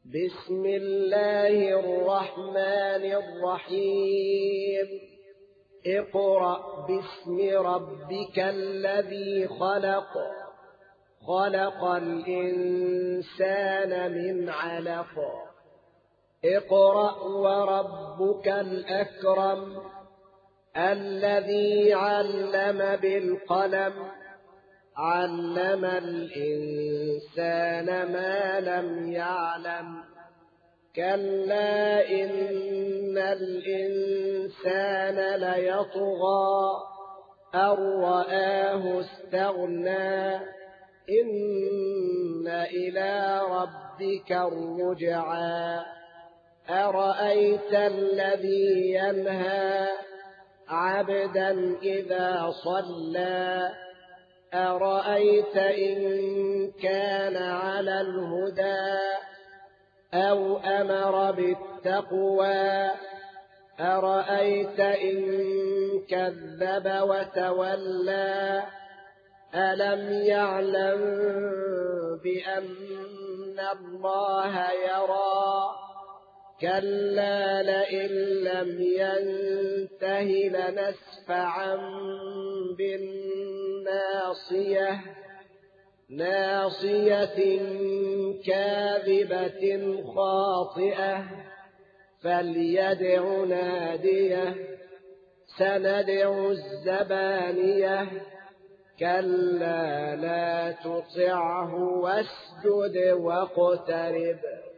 بسم الله الرحمن الرحيم اقرأ باسم ربك الذي خلق خلق الإنسان من علق اقرأ وربك الأكرم الذي علم بالقلم علم الإنسان ما لم يعلم كلا إن الإنسان ليطغى أن رآه استغنى إن إلى ربك الرجعى أرأيت الذي ينهى عبدا إذا صلى أرأيت إن كان على الهدى أو أمر بالتقوى أرأيت إن كذب وتولى ألم يعلم بأن الله يرى كلا لئن لم ينته لنسفعا بالناصية ناصية كاذبة خاطئة فليدع ناديه سندع الزبانية كلا لا تطعه واسجد واقترب